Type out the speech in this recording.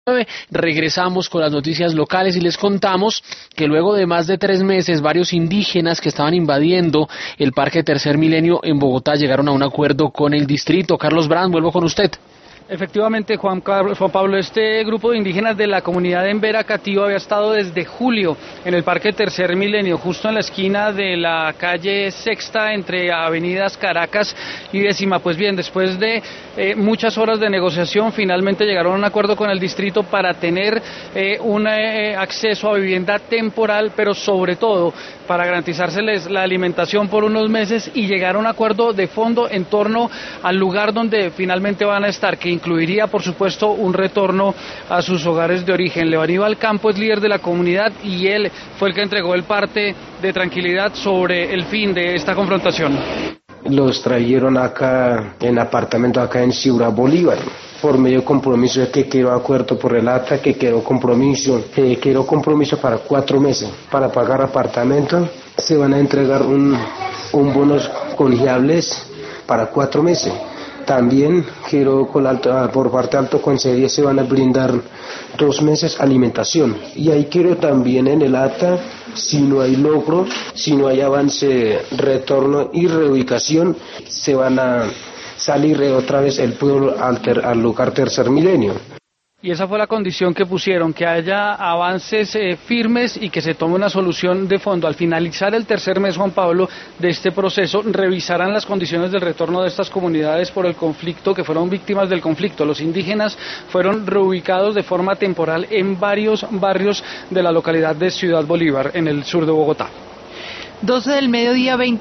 Regresamos con las noticias locales y les contamos que luego de más de 3 meses varios indígenas que estaban invadiendo el Parque Tercer Milenio en Bogotá llegaron a un acuerdo con el distrito. Carlos Brand, vuelvo con usted. Efectivamente, Juan Pablo, este grupo de indígenas de la comunidad de Embera Catío había estado desde julio en el Parque Tercer Milenio, justo en la esquina de la calle Sexta entre avenidas Caracas y Décima. Pues bien, después de muchas horas de negociación, finalmente llegaron a un acuerdo con el distrito para tener un acceso a vivienda temporal, pero sobre todo para garantizárseles la alimentación por unos meses y llegar a un acuerdo de fondo en torno al lugar donde finalmente van a estar, que incluiría, por supuesto, un retorno a sus hogares de origen. Leo Aníbal Campo es líder de la comunidad y él fue el que entregó el parte de tranquilidad sobre el fin de esta confrontación. Los trajeron acá en apartamento acá en Ciudad Bolívar por medio de compromiso de que quiero acuerdo por el acta, que quiero compromiso para 4 meses para pagar apartamento. Se van a entregar un bonos confiables para 4 meses. También quiero por parte de Alto Consejo se van a brindar 2 meses alimentación. Y ahí quiero también en el acta, si no hay logro, si no hay avance, retorno y reubicación, se van a salir otra vez el pueblo al lugar Tercer Milenio. Y esa fue la condición que pusieron, que haya avances firmes y que se tome una solución de fondo. Al finalizar el tercer mes, Juan Pablo, de este proceso, revisarán las condiciones del retorno de estas comunidades por el conflicto, que fueron víctimas del conflicto. Los indígenas fueron reubicados de forma temporal en varios barrios de la localidad de Ciudad Bolívar, en el sur de Bogotá. 12 del mediodía, 20